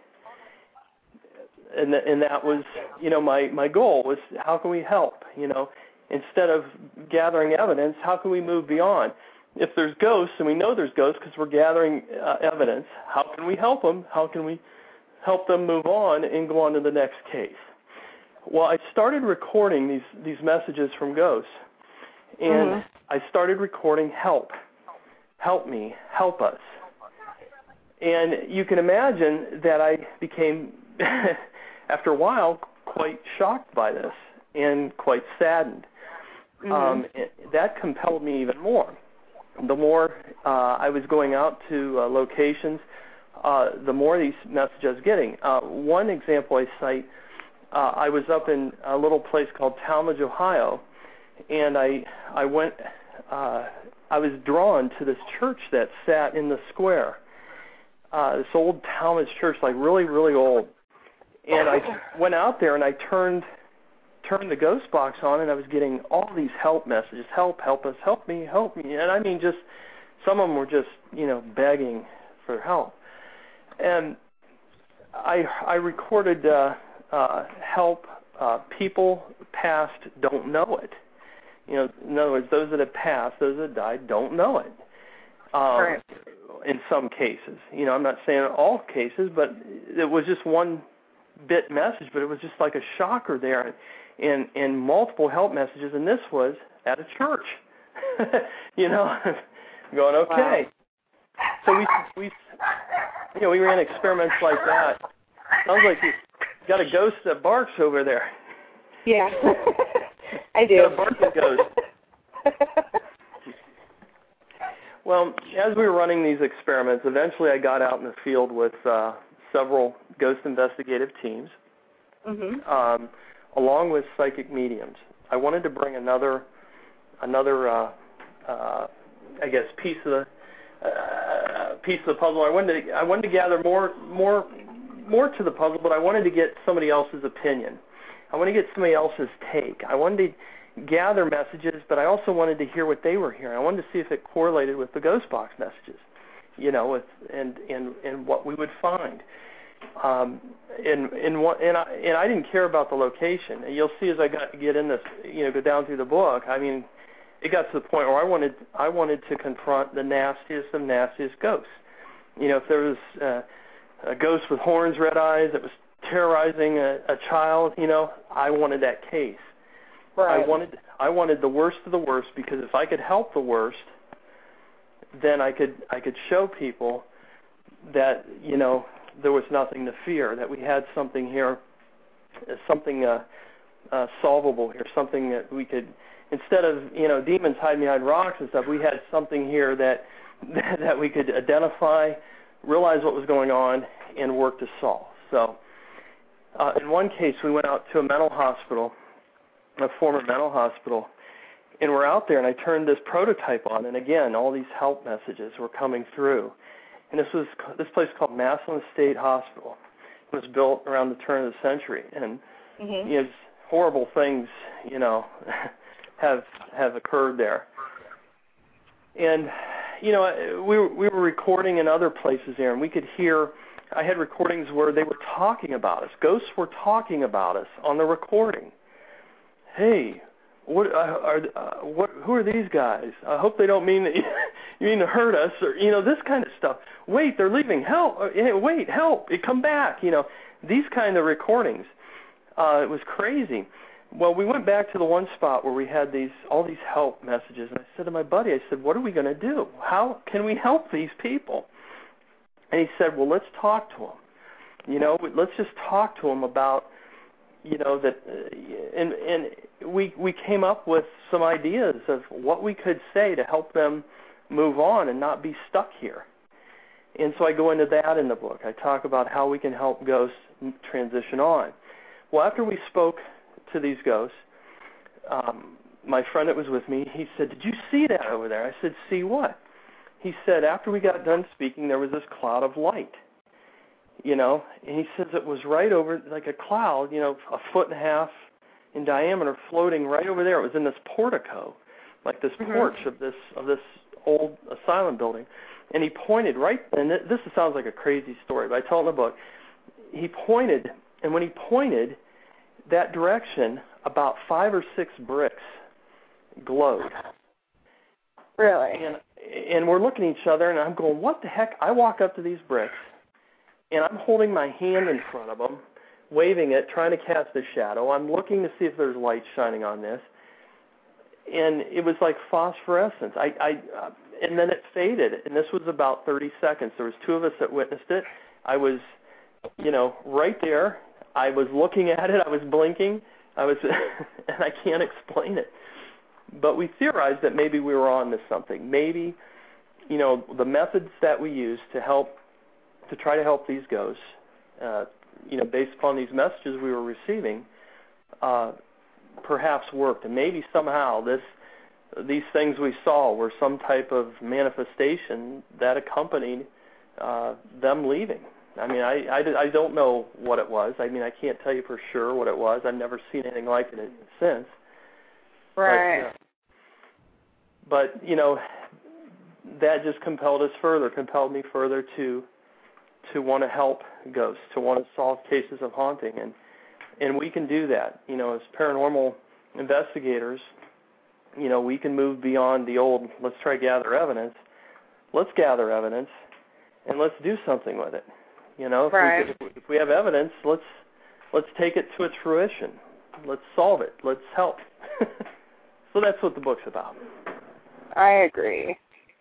And th- and that was, you know, my, my goal was how can we help, you know, instead of gathering evidence, how can we move beyond? If there's ghosts, and we know there's ghosts because we're gathering uh, evidence, how can we help them? How can we help them move on and go on to the next case? Well, I started recording these, these messages from ghosts, and mm-hmm. I started recording help, help me, help us. And you can imagine that I became, after a while, quite shocked by this and quite saddened. Mm-hmm. Um, that compelled me even more. The more uh, I was going out to uh, locations, uh, the more these messages I was getting. Uh, one example I cite, uh, I was up in a little place called Talmadge, Ohio, and I I went, uh, I was drawn to this church that sat in the square, uh, this old Talmadge church, like really, really old. And I went out there and I turned turned the ghost box on, and I was getting all these help messages, help, help us, help me, help me. And I mean, just some of them were just, you know, begging for help. And I I recorded uh, uh, help. Uh, people past don't know it. You know, in other words, those that have passed, those that died, don't know it. Um, right. In some cases, you know, I'm not saying in all cases, but it was just one bit message, but it was just like a shocker there. And, and multiple help messages, and this was at a church. you know, going, okay. Wow. So we, we, you know, we ran experiments like that. Sounds like you got a ghost that barks over there. Yeah, I do. Got a barking ghost. Well, as we were running these experiments, eventually I got out in the field with uh, several ghost investigative teams. Mm-hmm. Um, along with psychic mediums. I wanted to bring another, another, uh, uh, I guess, piece of the uh, piece of the puzzle. I wanted to, I wanted to gather more, more, more to the puzzle, but I wanted to get somebody else's opinion. I wanted to get somebody else's take. I wanted to gather messages, but I also wanted to hear what they were hearing. I wanted to see if it correlated with the ghost box messages, you know, with and and and what we would find. Um, and and what and I and I didn't care about the location. And you'll see as I got get in this, you know, go down through the book. I mean, it got to the point where I wanted I wanted to confront the nastiest of nastiest ghosts. You know, if there was uh, a ghost with horns, red eyes that was terrorizing a, a child, you know, I wanted that case. Right. I wanted I wanted the worst of the worst, because if I could help the worst, then I could I could show people that, you know, there was nothing to fear, that we had something here, something uh, uh, solvable here, something that we could, instead of, you know, demons hiding behind rocks and stuff, we had something here that that we could identify, realize what was going on, and work to solve. So uh, in one case, we went out to a mental hospital, a former mental hospital, and we're out there, and I turned this prototype on, and again, all these help messages were coming through. And this was this place called Massillon State Hospital. It was built around the turn of the century, and mm-hmm. you know, horrible things, you know, have have occurred there. And you know, we were, we were recording in other places there, and we could hear. I had recordings where they were talking about us. Ghosts were talking about us on the recording. Hey, what are uh, what? Who are these guys? I hope they don't mean that you, you mean to hurt us, or you know, this kind of stuff. Wait, they're leaving. Help! Wait, help! Come back! You know, these kind of recordings. Uh, it was crazy. Well, we went back to the one spot where we had these all these help messages, and I said to my buddy, I said, "What are we going to do? How can we help these people?" And he said, "Well, let's talk to them. You know, let's just talk to them about you know, that, uh, and and we we came up with some ideas of what we could say to help them move on and not be stuck here. And so I go into that in the book. I talk about how we can help ghosts transition on. Well, after we spoke to these ghosts, um, my friend that was with me, he said, "Did you see that over there?" I said, "See what?" He said, "After we got done speaking, there was this cloud of light, you know," and he says it was right over, like a cloud, you know, a foot and a half in diameter, floating right over there. It was in this portico, like this mm-hmm. porch of this of this old asylum building. And he pointed right, and this sounds like a crazy story, but I tell it in the book. He pointed, and when he pointed that direction, about five or six bricks glowed. Really? And, and we're looking at each other, and I'm going, what the heck? I walk up to these bricks, and I'm holding my hand in front of them, waving it, trying to cast a shadow. I'm looking to see if there's light shining on this. And it was like phosphorescence. I, I, uh, and then it faded, and this was about thirty seconds. There was two of us that witnessed it. I was, you know, right there. I was looking at it. I was blinking. I was, and I can't explain it. But we theorized that maybe we were on to something. Maybe, you know, the methods that we used to help, to try to help these ghosts, uh, you know, based upon these messages we were receiving, uh, perhaps worked. And maybe somehow this, these things we saw were some type of manifestation that accompanied uh, them leaving. I mean, I, I, I don't know what it was. I mean, I can't tell you for sure what it was. I've never seen anything like it since. Right. But, uh, but, you know, that just compelled us further, compelled me further to to want to help ghosts, to want to solve cases of haunting. And, and we can do that. You know, as paranormal investigators, you know, we can move beyond the old, let's try to gather evidence. Let's gather evidence, and let's do something with it. You know, if, right. we, if we have evidence, let's let's take it to its fruition. Let's solve it. Let's help. So that's what the book's about. I agree.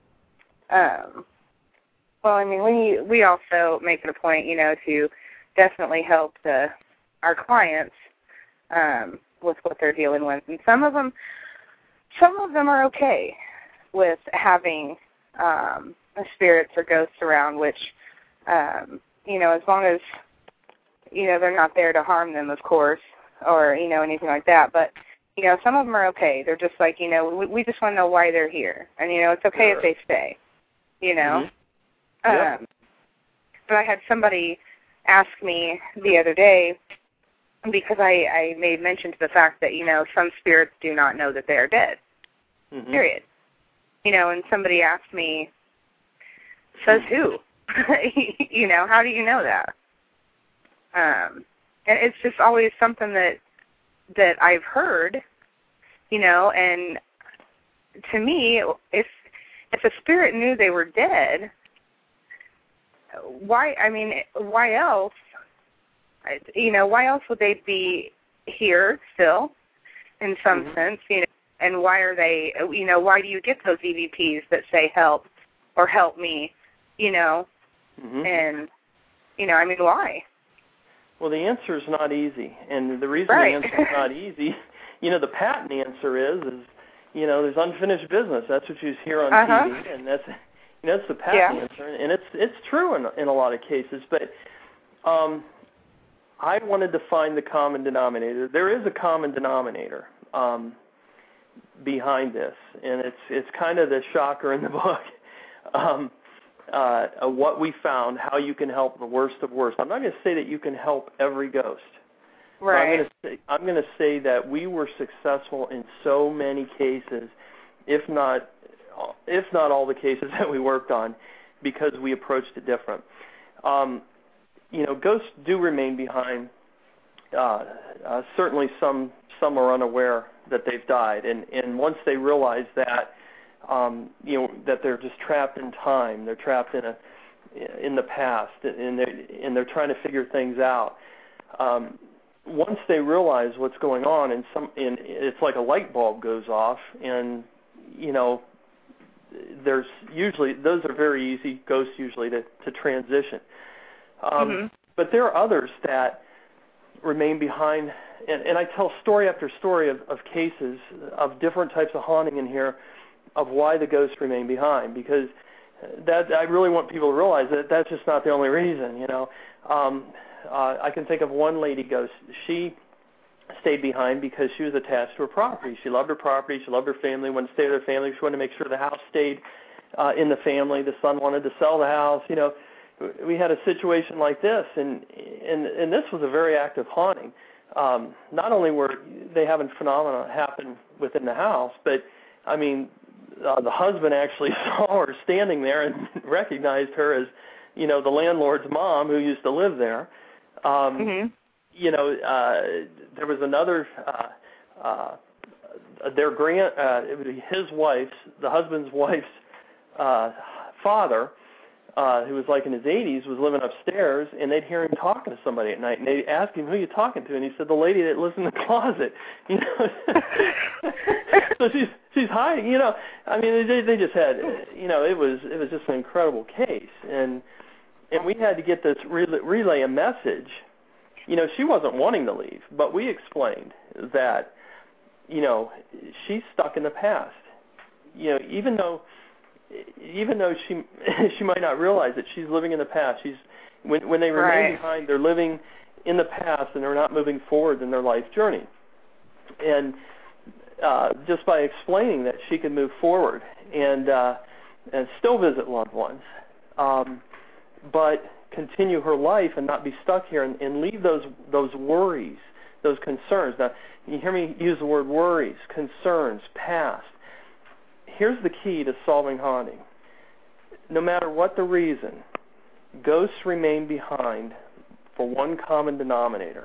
Um, well, I mean, we we also make it a point, you know, to definitely help the our clients um, with what they're dealing with, and some of them, some of them are okay with having um, spirits or ghosts around, which, um, you know, as long as you know they're not there to harm them, of course, or you know anything like that, but. You know, some of them are okay. They're just like, you know, we, we just want to know why they're here. And, you know, it's okay sure. if they stay, you know. Mm-hmm. Yep. Um, but I had somebody ask me the other day, because I, I made mention to the fact that, you know, some spirits do not know that they are dead, mm-hmm. period. You know, and somebody asked me, says who? You know, how do you know that? Um, and it's just always something that, that I've heard, you know, and to me, if if a spirit knew they were dead, why, I mean, why else, you know, why else would they be here still, in some mm-hmm. sense, you know, and why are they, you know, why do you get those E V Ps that say help or help me, you know, mm-hmm. and, you know, I mean, why? Well, the answer is not easy, and the reason right. the answer is not easy, you know, the patent answer is, is, you know, there's unfinished business. That's what you hear on uh-huh. T V, and that's, you know, that's the patent yeah. answer, and it's it's true in in a lot of cases. But um, I wanted to find the common denominator. There is a common denominator um, behind this, and it's it's kind of the shocker in the book. Um, Uh, uh, what we found, how you can help the worst of worst. I'm not going to say that you can help every ghost. Right. I'm going to say, I'm going to say that we were successful in so many cases, if not, if not all the cases that we worked on, because we approached it different. Um, you know, ghosts do remain behind. Uh, uh, certainly, some some are unaware that they've died, and and once they realize that. Um, you know, that they're just trapped in time. They're trapped in a in the past, and they're, and they're trying to figure things out. Um, once they realize what's going on, and some, and it's like a light bulb goes off, and you know, there's usually those are very easy ghosts usually to, to transition. Um, mm-hmm. But there are others that remain behind. And, and I tell story after story of, of cases of different types of haunting in here of why the ghosts remain behind, because that I really want people to realize that that's just not the only reason, you know. Um, uh, I can think of one lady ghost. She stayed behind because she was attached to her property. She loved her property. She loved her family, wanted to stay with her family. She wanted to make sure the house stayed uh, in the family. The son wanted to sell the house. You know, we had a situation like this, and and, and this was a very active haunting. Um, not only were they having phenomena happen within the house, but, I mean, uh, the husband actually saw her standing there and recognized her as, you know, the landlord's mom who used to live there. Um, mm-hmm. You know, uh, there was another, uh, uh, their grand, uh, it would be his wife's, the husband's wife's uh, father, uh, who was like in his eighties, was living upstairs, and they'd hear him talking to somebody at night, and they'd ask him, who are you talking to? And he said, the lady that lives in the closet. You know, so she's she's hiding. You know, I mean, they they just had, you know, it was it was just an incredible case, and and we had to get this relay, relay a message. You know, she wasn't wanting to leave, but we explained that, you know, she's stuck in the past. You know, even though, even though she she might not realize that she's living in the past. She's when when they remain right. behind, they're living in the past and they're not moving forward in their life journey. And uh, just by explaining that she can move forward and uh, and still visit loved ones, um, but continue her life and not be stuck here and, and leave those those worries, those concerns. Now, you hear me use the word worries, concerns, past. Here's the key to solving haunting. No matter what the reason, ghosts remain behind for one common denominator.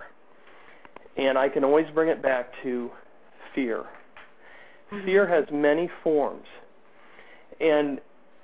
And I can always bring it back to fear. Mm-hmm. Fear has many forms. And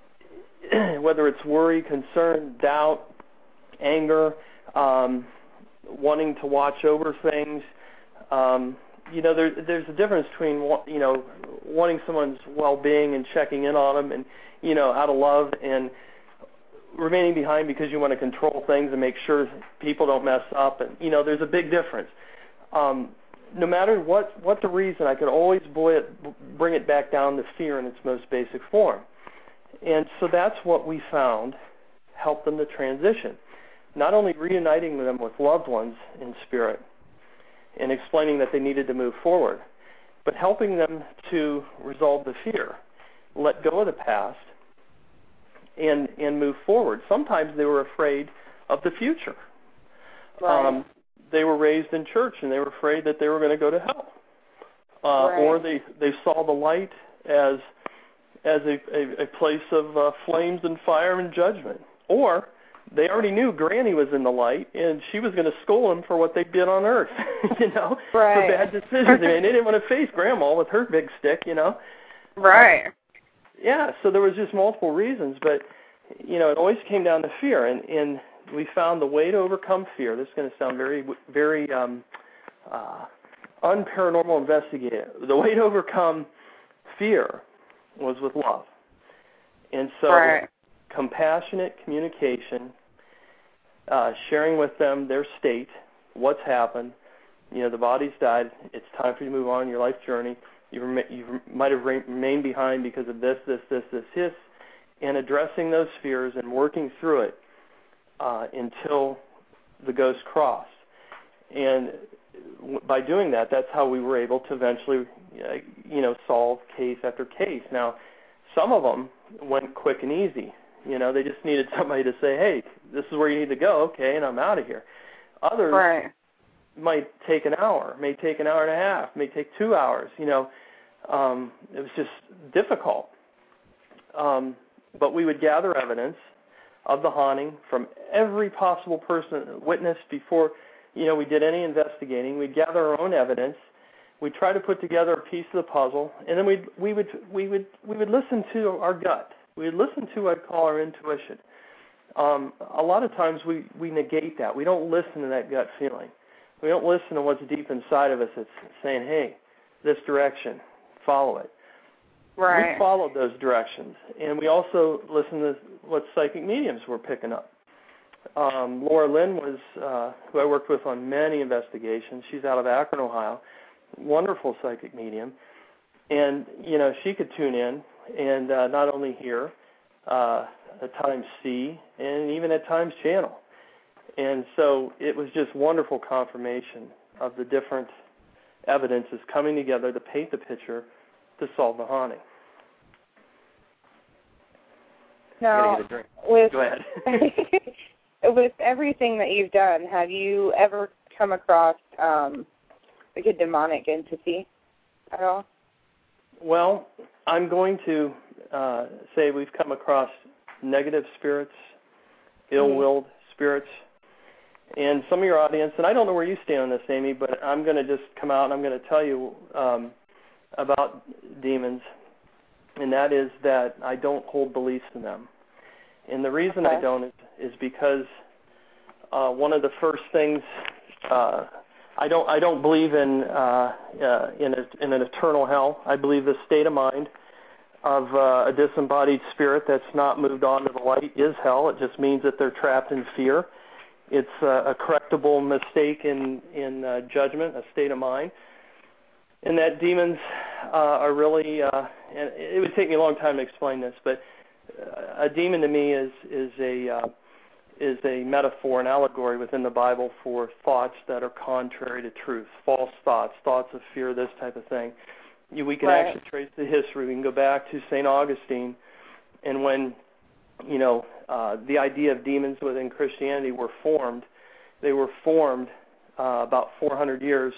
whether it's worry, concern, doubt, anger, um, wanting to watch over things. Um, you know, there, there's a difference between, you know, wanting someone's well-being and checking in on them and, you know, out of love, and remaining behind because you want to control things and make sure people don't mess up. And, you know, there's a big difference. Um, no matter what, what the reason, I could always boil it, bring it back down to fear in its most basic form. And so that's what we found helped them to transition. Not only reuniting them with loved ones in spirit and explaining that they needed to move forward, but helping them to resolve the fear, let go of the past, and and move forward. Sometimes they were afraid of the future. Right. Um, they were raised in church, and they were afraid that they were going to go to hell. Uh, right. Or they, they saw the light as as a, a, a place of uh, flames and fire and judgment. Or they already knew Granny was in the light, and she was going to scold them for what they did on Earth, you know, right. for bad decisions. I mean, they didn't want to face Grandma with her big stick, you know. Right. Uh, yeah, so there was just multiple reasons, but, you know, it always came down to fear, and, and we found the way to overcome fear. This is going to sound very, very um, uh, unparanormal investigative. The way to overcome fear was with love. And so right. compassionate communication, uh, sharing with them their state, what's happened. You know, the body's died. It's time for you to move on in your life journey. You, rem- you might have re- remained behind because of this, this, this, this, this, and addressing those fears and working through it uh, until the ghost crossed. And w- by doing that, that's how we were able to eventually, uh, you know, solve case after case. Now, some of them went quick and easy. You know, they just needed somebody to say, hey, this is where you need to go, okay, and I'm out of here. Others right. might take an hour, may take an hour and a half, may take two hours, you know. Um, it was just difficult. Um, but we would gather evidence of the haunting from every possible person, witness before, you know, we did any investigating. We'd gather our own evidence. We'd try to put together a piece of the puzzle, and then we'd, we would we would we would listen to our gut. We would listen to what I'd call our intuition. Um, a lot of times we, we negate that. We don't listen to that gut feeling. We don't listen to what's deep inside of us that's saying, hey, this direction, follow it. Right. We followed those directions, and we also listened to what psychic mediums were picking up. Um, Laura Lynn was, uh, who I worked with on many investigations. She's out of Akron, Ohio. Wonderful psychic medium. And, you know, she could tune in and uh, not only hear, uh, at times see, and even at times channel. And so it was just wonderful confirmation of the different evidences coming together to paint the picture to solve the haunting. Now, get a drink. with, Go ahead. with everything that you've done, have you ever come across um, like a demonic entity at all? Well, I'm going to uh, say we've come across negative spirits, ill-willed mm-hmm. spirits, and some of your audience, and I don't know where you stand on this, Amy, but I'm going to just come out and I'm going to tell you um, about demons, and that is that I don't hold beliefs in them. And the reason okay. I don't is, is because uh, one of the first things uh, I don't I don't believe in uh, uh, in, a, in an eternal hell. I believe the state of mind of uh, a disembodied spirit that's not moved on to the light is hell. It just means that they're trapped in fear. It's uh, a correctable mistake in in uh, judgment, a state of mind, and that demons uh, are really. Uh, and it would take me a long time to explain this, but a demon to me is is a uh, is a metaphor, an allegory within the Bible for thoughts that are contrary to truth, false thoughts, thoughts of fear, this type of thing. You, we can right. actually trace the history. We can go back to Saint Augustine, and when you know uh, the idea of demons within Christianity were formed, they were formed uh, about four hundred years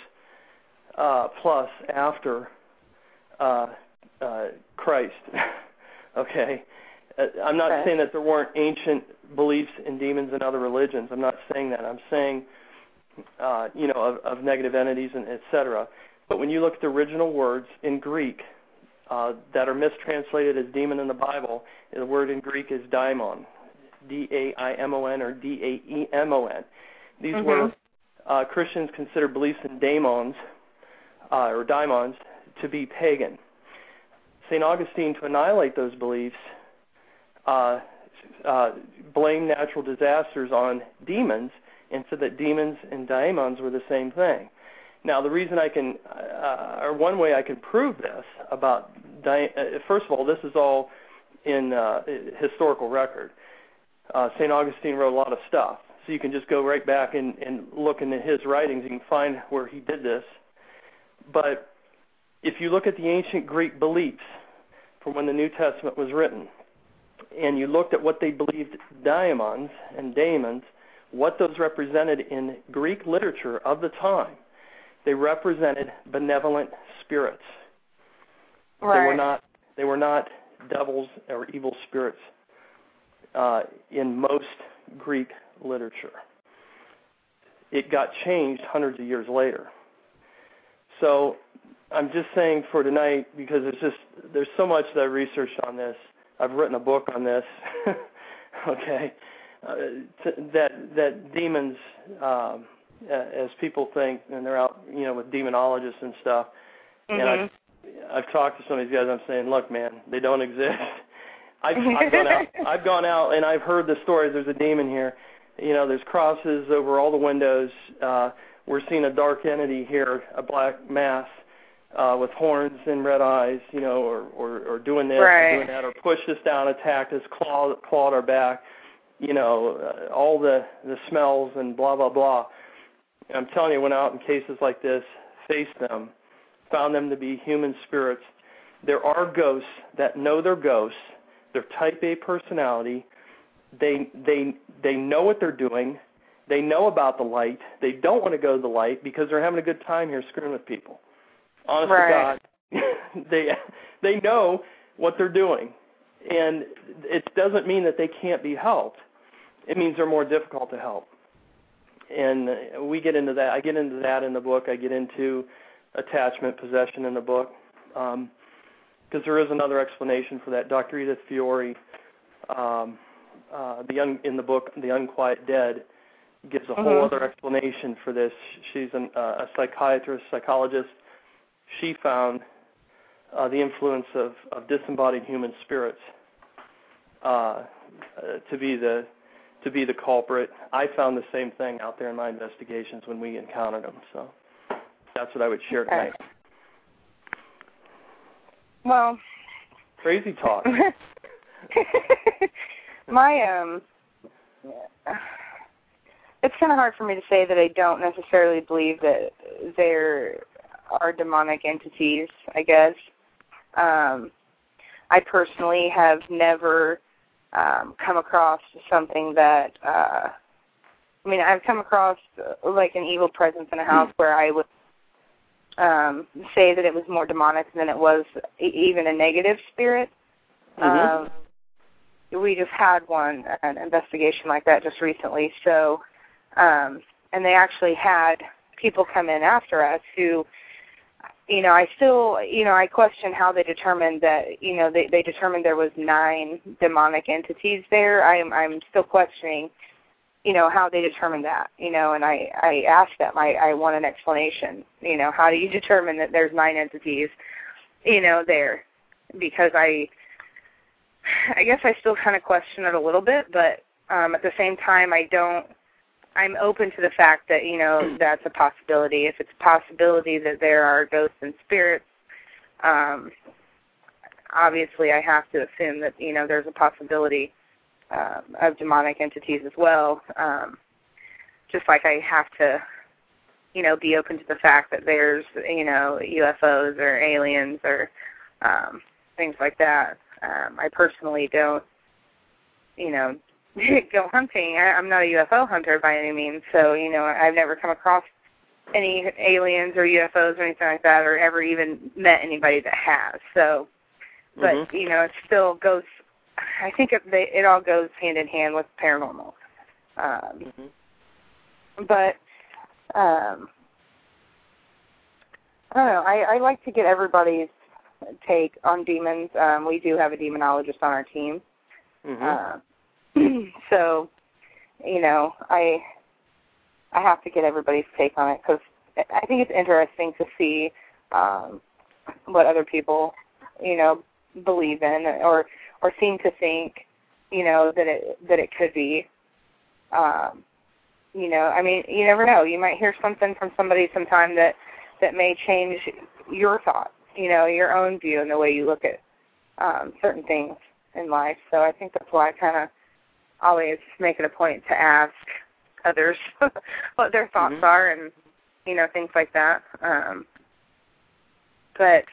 uh, plus after uh, uh, Christ. Okay. I'm not okay. saying that there weren't ancient beliefs in demons in other religions. I'm not saying that. I'm saying, uh, you know, of, of negative entities and et cetera. But when you look at the original words in Greek uh, that are mistranslated as demon in the Bible, the word in Greek is daimon, D A I M O N or D A E M O N. These mm-hmm. were uh, Christians consider beliefs in daemons uh, or daimons to be pagan. Saint Augustine, to annihilate those beliefs, Uh, uh, blame natural disasters on demons and said that demons and daimons were the same thing. Now, the reason I can, uh, or one way I can prove this about, di- uh, first of all, this is all in uh, historical record. Uh, Saint Augustine wrote a lot of stuff, so you can just go right back and, and look into his writings. You can find where he did this. But if you look at the ancient Greek beliefs from when the New Testament was written, and you looked at what they believed daimons and daemons, what those represented in Greek literature of the time, they represented benevolent spirits. Right. They were not they were not devils or evil spirits uh, in most Greek literature. It got changed hundreds of years later. So I'm just saying for tonight, because there's just there's so much that I researched on this. I've written a book on this, okay, uh, t- that that demons, um, as people think, and they're out, you know, with demonologists and stuff, mm-hmm. and I've, I've talked to some of these guys, I'm saying, look, man, they don't exist. I've, I've gone out, I've gone out, and I've heard the stories, there's a demon here, you know, there's crosses over all the windows, uh, we're seeing a dark entity here, a black mass, Uh, with horns and red eyes, you know, or, or, or doing this, right. or doing that, or pushed us down, attacked us, clawed, clawed our back, you know, uh, all the, the smells and blah, blah, blah. And I'm telling you, went out in cases like this, faced them, found them to be human spirits. There are ghosts that know they're ghosts. They're type A personality. They, they, they know what they're doing. They know about the light. They don't want to go to the light because they're having a good time here screwing with people. Honest right. to God, they they know what they're doing, and it doesn't mean that they can't be helped. It means they're more difficult to help, and we get into that. I get into that in the book. I get into attachment, possession in the book, because um, there is another explanation for that. Doctor Edith Fiore, um, uh, the un, in the book, The Unquiet Dead, gives a mm-hmm. whole other explanation for this. She's an, uh, a psychiatrist, psychologist. She found uh, the influence of, of disembodied human spirits uh, uh, to be the to be the culprit. I found the same thing out there in my investigations when we encountered them. So that's what I would share tonight. Okay. Well, crazy talk. my um, it's kind of hard for me to say that I don't necessarily believe that there are demonic entities. I guess um, I personally have never um, come across something that. Uh, I mean, I've come across uh, like an evil presence in a house where I would um, say that it was more demonic than it was e- even a negative spirit. Mm-hmm. Um, we just had one, an investigation like that just recently. So, um, and they actually had people come in after us who, you know, I still, you know, I question how they determined that, you know, they, they determined there was nine demonic entities there. I'm, I'm still questioning, you know, how they determined that, you know, and I, I asked them, I, I want an explanation, you know, how do you determine that there's nine entities, you know, there? Because I, I guess I still kind of question it a little bit, but um, at the same time, I don't, I'm open to the fact that, you know, that's a possibility. If it's a possibility that there are ghosts and spirits, um, obviously I have to assume that, you know, there's a possibility um, of demonic entities as well, um, just like I have to, you know, be open to the fact that there's, you know, U F Os or aliens or um, things like that. Um, I personally don't, you know, go hunting. I, I'm not a U F O hunter by any means, so, you know, I've never come across any aliens or U F Os or anything like that, or ever even met anybody that has. So, but, mm-hmm. you know, it still goes, I think it, they, it all goes hand in hand with paranormal. Um, mm-hmm. But, um, I don't know, I, I like to get everybody's take on demons. Um, we do have a demonologist on our team. Mm-hmm. Uh, so, you know, I I have to get everybody's take on it because I think it's interesting to see um, what other people, you know, believe in or or seem to think, you know, that it that it could be. Um, you know, I mean, you never know. You might hear something from somebody sometime that, that may change your thoughts, you know, your own view and the way you look at um, certain things in life. So I think that's why I kind of always make it a point to ask others what their thoughts mm-hmm. are and, you know, things like that. Um, but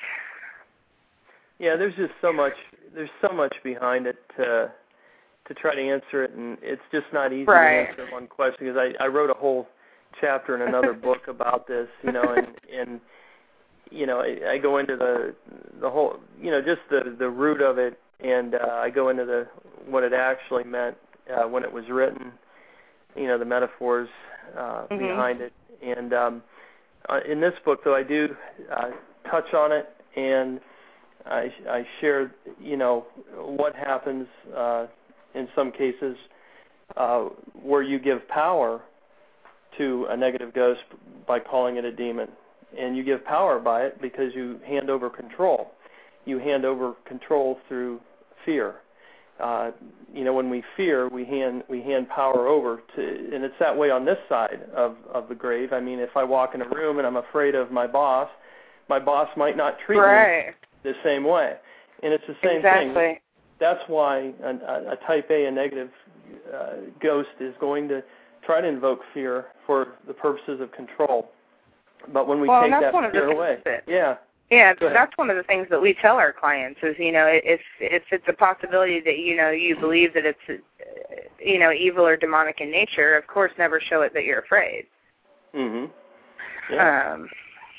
yeah, there's just so much. There's so much behind it to to try to answer it, and it's just not easy right. to answer one question because I, I wrote a whole chapter in another book about this, you know, and and you know I, I go into the the whole, you know, just the the root of it, and uh, I go into the what it actually meant uh, when it was written, you know, the metaphors uh, mm-hmm. behind it, and um, uh, in this book though I do uh, touch on it, and I, I share, you know, what happens uh, in some cases uh, where you give power to a negative ghost by calling it a demon. And you give power by it because you hand over control. You hand over control through fear. Uh, you know, when we fear, we hand we hand power over to, and it's that way on this side of, of the grave. I mean, if I walk in a room and I'm afraid of my boss, my boss might not treat right. me the same way. And it's the same exactly. thing. That's why a, a type A, a negative uh, ghost, is going to try to invoke fear for the purposes of control. But when we well, take that's that fear away, that, yeah. Yeah, that's one of the things that we tell our clients is, you know, if, if it's a possibility that, you know, you believe that it's, you know, evil or demonic in nature, of course never show it that you're afraid. Mm-hmm. Yeah. Um,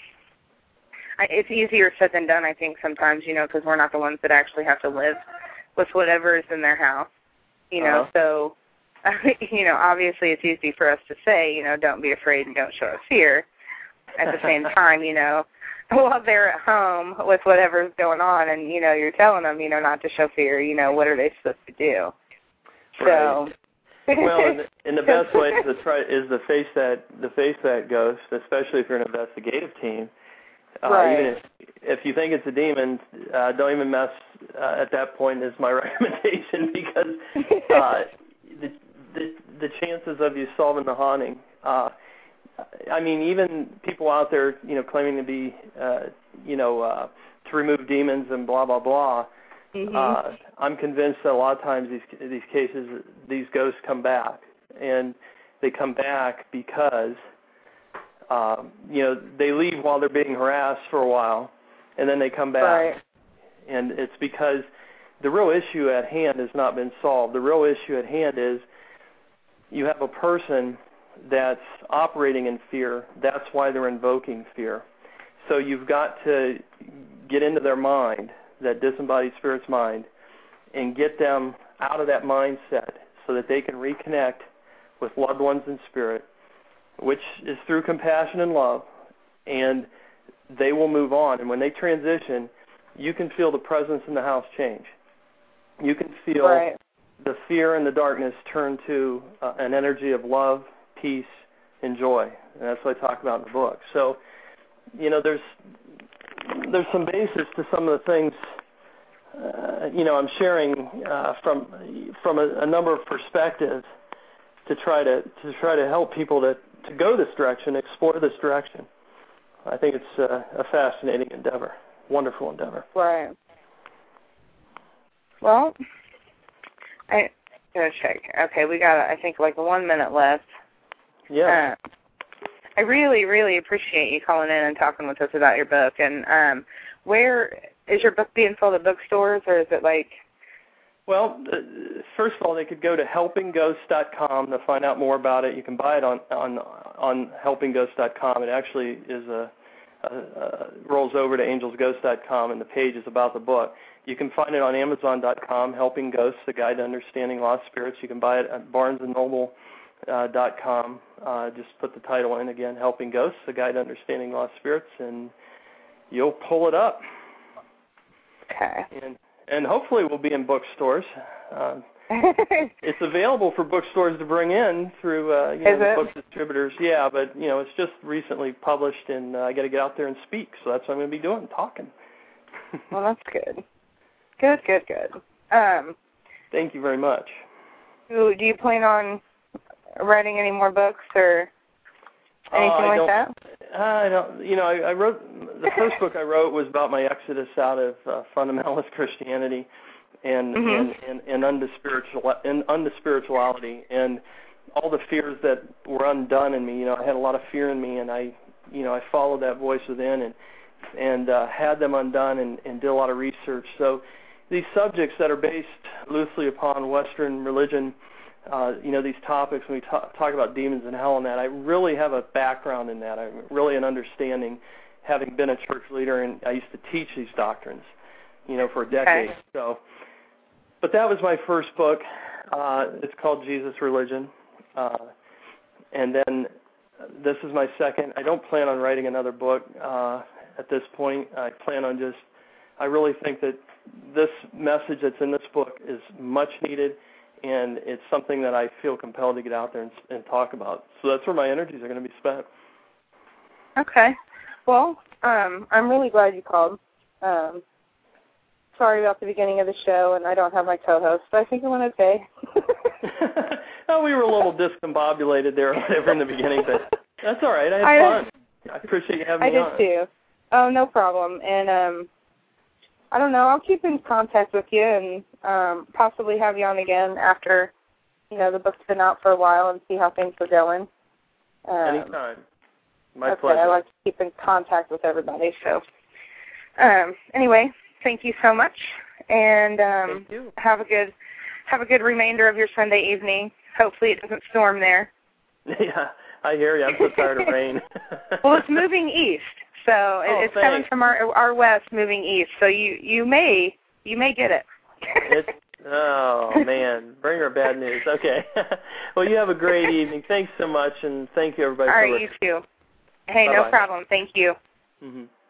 it's easier said than done, I think, sometimes, you know, because we're not the ones that actually have to live with whatever is in their house, you know. Uh-huh. So, you know, obviously it's easy for us to say, you know, don't be afraid and don't show us fear. At the same time, you know, while they're at home with whatever's going on and, you know, you're telling them, you know, not to show fear, you know, what are they supposed to do? Right. So. Well, and the, and the best way to try is to face that, to face that ghost, especially if you're an investigative team. Uh, right. Even if, if you think it's a demon, uh, don't even mess uh, at that point is my recommendation because uh, the, the the chances of you solving the haunting. Uh, I mean, even people out there, you know, claiming to be, uh, you know, uh, to remove demons and blah blah blah. Mm-hmm. Uh, I'm convinced that a lot of times these these cases, these ghosts come back, and they come back because, uh, you know, they leave while they're being harassed for a while, and then they come back. Right. And it's because the real issue at hand has not been solved. The real issue at hand is you have a person that's operating in fear. That's why they're invoking fear. So you've got to get into their mind, that disembodied spirit's mind, and get them out of that mindset so that they can reconnect with loved ones in spirit, which is through compassion and love, and they will move on. And when they transition, you can feel the presence in the house change. You can feel right. the fear and the darkness turn to uh, an energy of love, peace, and joy. And that's what I talk about in the book. So, you know, there's there's some basis to some of the things, uh, you know, I'm sharing uh, from from a, a number of perspectives to try to to try to help people to, to go this direction, explore this direction. I think it's uh, a fascinating endeavor, wonderful endeavor. Right. Well, I gotta check. Okay, we got I think like one minute left. Yeah. Uh, I really, really appreciate you calling in and talking with us about your book. And um, where is your book being sold at bookstores, or is it like? Well, uh, first of all, they could go to helping ghosts dot com to find out more about it. You can buy it on on on helping ghosts dot com. It actually is a, a, a rolls over to angels ghosts dot com, and the page is about the book. You can find it on amazon dot com, Helping Ghosts: A Guide to Understanding Lost Spirits. You can buy it at barnes and noble dot com. Uh, just put the title in again, Helping Ghosts: A Guide to Understanding Lost Spirits, and you'll pull it up. Okay. And and hopefully we'll be in bookstores. Uh, it's available for bookstores to bring in through uh, you know, the book distributors. Yeah, but you know it's just recently published, and uh, I got to get out there and speak. So that's what I'm going to be doing, talking. Well, that's good. Good, good, good. Um, Thank you very much. Do, do you plan on writing any more books or anything uh, like that? I don't. You know, I, I wrote the first book I wrote was about my exodus out of uh, fundamentalist Christianity and mm-hmm. and, and, and unto spiritual and unto spirituality and all the fears that were undone in me. You know, I had a lot of fear in me, and I, you know, I followed that voice within and and uh, had them undone and, and did a lot of research. So these subjects that are based loosely upon Western religion. Uh, you know, these topics, when we talk, talk about demons and hell and that, I really have a background in that. I'm really an understanding, having been a church leader, and I used to teach these doctrines, you know, for a decade. Okay. So, but that was my first book. Uh, it's called Jesus Religion. Uh, and then this is my second. I don't plan on writing another book uh, at this point. I plan on just, I really think that this message that's in this book is much needed, and it's something that I feel compelled to get out there and, and talk about. So that's where my energies are going to be spent. Okay. Well, um, I'm really glad you called. Um, sorry about the beginning of the show, and I don't have my co-host, but I think it went okay. Oh, we were a little discombobulated there in the beginning, but that's all right. I had I fun. I appreciate you having I me on. I did too. Oh, no problem. And um, I don't know, I'll keep in contact with you and um, possibly have you on again after, you know, the book's been out for a while and see how things are going. Um, Anytime. My okay, pleasure. I like to keep in contact with everybody. So, um, anyway, thank you so much, and um, thank you. have a good have a good remainder of your Sunday evening. Hopefully, it doesn't storm there. Yeah, I hear you. I'm so tired of rain. Well, it's moving east. So oh, it's thanks. coming from our our west, moving east. So you, you may you may get it. it's, oh man, bring her bad news. Okay. Well, you have a great evening. Thanks so much, and thank you everybody. All for right, listening. you too. Hey, Bye-bye. no problem. Thank you. Mm-hmm.